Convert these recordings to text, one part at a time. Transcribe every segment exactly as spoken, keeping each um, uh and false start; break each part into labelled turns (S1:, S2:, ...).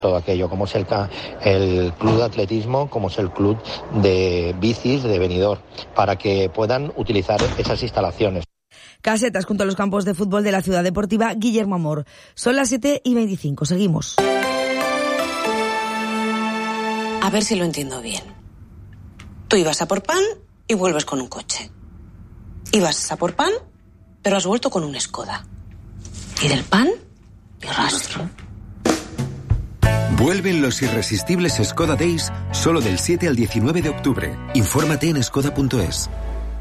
S1: todo aquello, como es el, el club de atletismo, como es el club de bicis de Benidorm, para que puedan utilizar esas instalaciones.
S2: Casetas junto a los campos de fútbol de la ciudad deportiva Guillermo Amor. Son las siete y veinticinco, seguimos.
S3: A ver si lo entiendo bien. Tú ibas a por pan y vuelves con un coche. Ibas a por pan, pero has vuelto con un Skoda. Y del pan, ni rastro.
S4: Vuelven los irresistibles Skoda Days solo del siete al diecinueve de octubre. Infórmate en skoda punto es.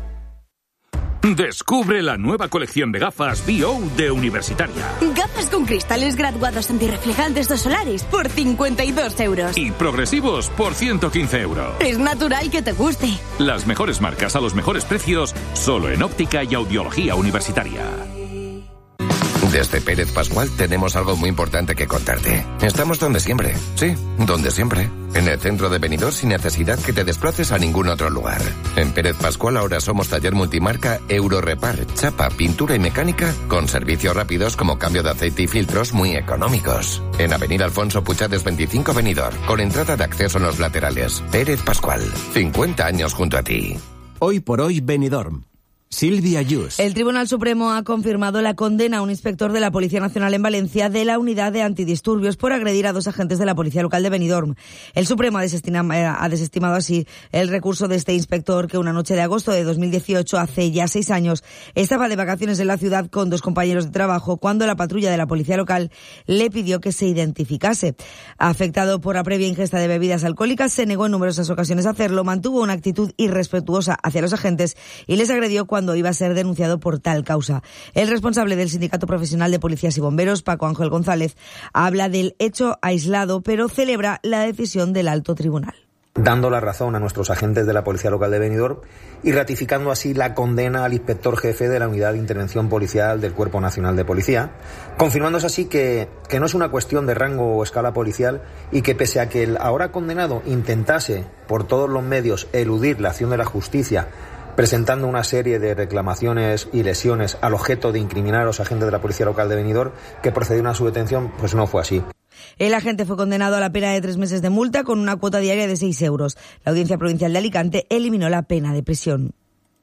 S5: Descubre la nueva colección de gafas B O de Universitaria.
S6: Gafas con cristales graduados antirreflejantes de solares por cincuenta y dos euros.
S5: Y progresivos por ciento quince euros.
S6: Es natural que te guste.
S5: Las mejores marcas a los mejores precios, solo en óptica y audiología Universitaria.
S7: Desde Pérez Pascual tenemos algo muy importante que contarte. Estamos donde siempre, sí, donde siempre. En el centro de Benidorm sin necesidad que te desplaces a ningún otro lugar. En Pérez Pascual ahora somos taller multimarca Eurorepar, chapa, pintura y mecánica con servicios rápidos como cambio de aceite y filtros muy económicos. En Avenida Alfonso Puchades veinticinco Benidorm, con entrada de acceso en los laterales. Pérez Pascual, cincuenta años junto a ti.
S8: Hoy por hoy Benidorm. Silvia Ayús.
S2: El Tribunal Supremo ha confirmado la condena a un inspector de la Policía Nacional en Valencia de la unidad de antidisturbios por agredir a dos agentes de la Policía Local de Benidorm. El Supremo ha desestimado, ha desestimado así el recurso de este inspector que una noche de agosto de dos mil dieciocho, hace ya seis años, estaba de vacaciones en la ciudad con dos compañeros de trabajo cuando la patrulla de la Policía Local le pidió que se identificase. Afectado por la previa ingesta de bebidas alcohólicas, se negó en numerosas ocasiones a hacerlo, mantuvo una actitud irrespetuosa hacia los agentes y les agredió cuando cuando iba a ser denunciado por tal causa. El responsable del Sindicato Profesional de Policías y Bomberos, Paco Ángel González, habla del hecho aislado, pero celebra la decisión del alto tribunal.
S9: Dando la razón a nuestros agentes de la Policía Local de Benidorm y ratificando así la condena al inspector jefe de la Unidad de Intervención Policial del Cuerpo Nacional de Policía, confirmándose así que, que no es una cuestión de rango o escala policial y que pese a que el ahora condenado intentase por todos los medios eludir la acción de la justicia, presentando una serie de reclamaciones y lesiones al objeto de incriminar a los agentes de la Policía Local de Benidorm, que procedieron a su detención, pues no fue así.
S2: El agente fue condenado a la pena de tres meses de multa con una cuota diaria de seis euros. La Audiencia Provincial de Alicante eliminó la pena de prisión.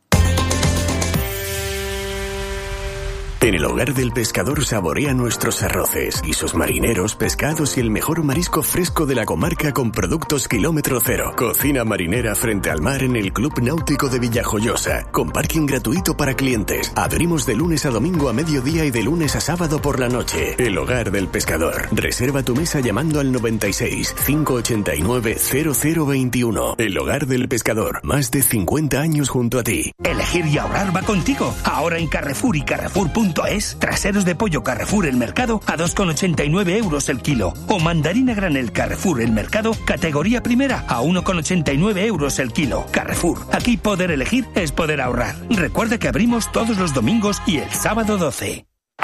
S10: En el Hogar del Pescador saborea nuestros arroces, guisos marineros, pescados y el mejor marisco fresco de la comarca con productos kilómetro cero. Cocina marinera frente al mar en el Club Náutico de Villajoyosa, con parking gratuito para clientes. Abrimos de lunes a domingo a mediodía y de lunes a sábado por la noche. El Hogar del Pescador. Reserva tu mesa llamando al noventa y seis, cinco ochenta y nueve, cero cero veintiuno. El Hogar del Pescador. Más de cincuenta años junto a ti.
S11: Elegir y ahorrar va contigo. Ahora en Carrefour y Carrefour punto es, traseros de pollo Carrefour El Mercado a dos con ochenta y nueve euros el kilo. O mandarina granel Carrefour El Mercado, categoría primera, a uno con ochenta y nueve euros el kilo. Carrefour, aquí poder elegir es poder ahorrar. Recuerda que abrimos todos los domingos y el sábado doce.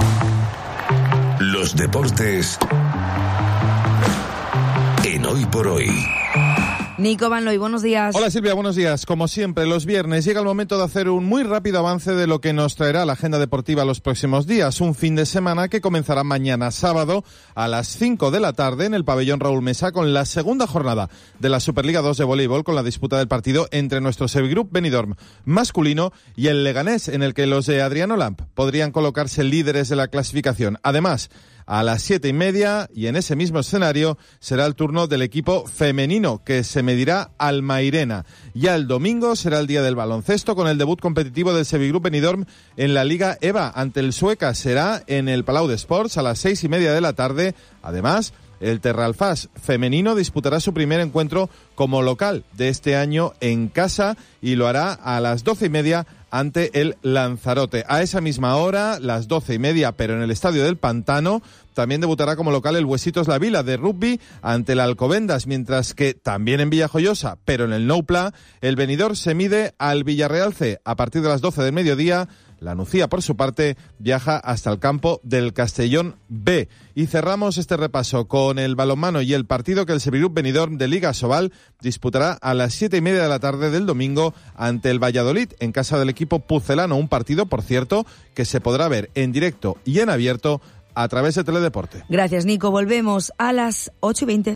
S12: Los deportes en Hoy por Hoy.
S2: Nico Van Looy, buenos días.
S13: Hola Silvia, buenos días. Como siempre, los viernes llega el momento de hacer un muy rápido avance de lo que nos traerá la agenda deportiva los próximos días. Un fin de semana que comenzará mañana sábado a las cinco de la tarde en el pabellón Raúl Mesa con la segunda jornada de la Superliga dos de voleibol, con la disputa del partido entre nuestro Sevigroup Benidorm masculino y el Leganés, en el que los de Adriano Lamp podrían colocarse líderes de la clasificación. Además, a las siete y media, y en ese mismo escenario, será el turno del equipo femenino, que se medirá al Mairena. Ya el domingo será el día del baloncesto, con el debut competitivo del Sevigroup Benidorm en la Liga EVA ante el Sueca. Será en el Palau de Sports a las seis y media de la tarde. Además, el Terralfás femenino disputará su primer encuentro como local de este año en casa y lo hará a las doce y media ante el Lanzarote. A esa misma hora, las doce y media, pero en el Estadio del Pantano, también debutará como local el Huesitos La Vila de rugby ante el Alcobendas, mientras que también en Villajoyosa, pero en el Noupla, el Benidorm se mide al Villarreal C. A partir de las doce del mediodía, la Nucía, por su parte, viaja hasta el campo del Castellón B. Y cerramos este repaso con el balonmano y el partido que el Sevigroup Benidorm de Liga Sobal disputará a las siete y media de la tarde del domingo ante el Valladolid, en casa del equipo pucelano. Un partido, por cierto, que se podrá ver en directo y en abierto a través de Teledeporte.
S2: Gracias, Nico. Volvemos a las ocho y veinte.